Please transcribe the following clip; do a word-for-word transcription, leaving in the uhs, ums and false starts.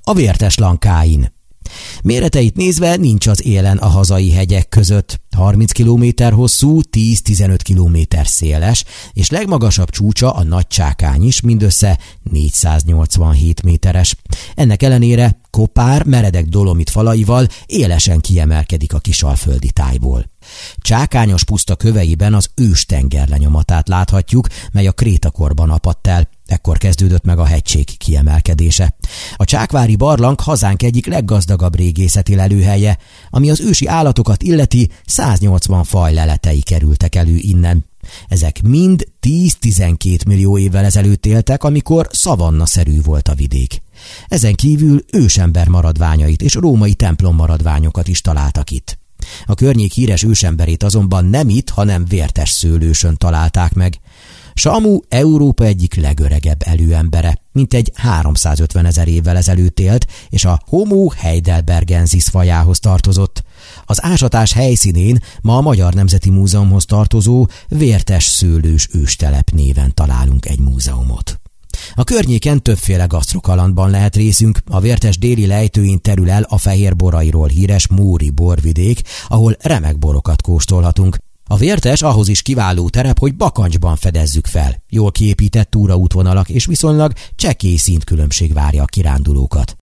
a Vértes Lankáin. Méreteit nézve nincs az élen a hazai hegyek között. harminc kilométer hosszú, tíz-tizenöt kilométer széles, és legmagasabb csúcsa, a Nagy Csákány is mindössze négyszáznyolcvanhét méteres. Ennek ellenére kopár, meredek dolomit falaival élesen kiemelkedik a Kisalföldi tájból. Csákányos puszta köveiben az őstenger lenyomatát láthatjuk, mely a krétakorban apadt el. Ekkor kezdődött meg a hegység kiemelkedése. A Csákvári barlang hazánk egyik leggazdagabb régészeti lelőhelye, ami az ősi állatokat illeti, száznyolcvan faj leletei kerültek elő innen. Ezek mind tíz-tizenkét millió évvel ezelőtt éltek, amikor szavannaszerű volt a vidék. Ezen kívül ősember maradványait és római templom maradványokat is találtak itt. A környék híres ősemberét azonban nem itt, hanem Vértesszőlősön találták meg. Samu Európa egyik legöregebb előembere, mintegy háromszázötven ezer évvel ezelőtt élt, és a Homo heidelbergensis fajához tartozott. Az ásatás helyszínén ma a Magyar Nemzeti Múzeumhoz tartozó Vértesszőlős őstelep néven találunk egy múzeumot. A környéken többféle gasztrokalandban lehet részünk, a Vértes déli lejtőin terül el a fehér borairól híres Móri borvidék, ahol remek borokat kóstolhatunk. A Vértes ahhoz is kiváló terep, hogy bakancsban fedezzük fel. Jól kiépített túraútvonalak és viszonylag csekély szintkülönbség várja a kirándulókat.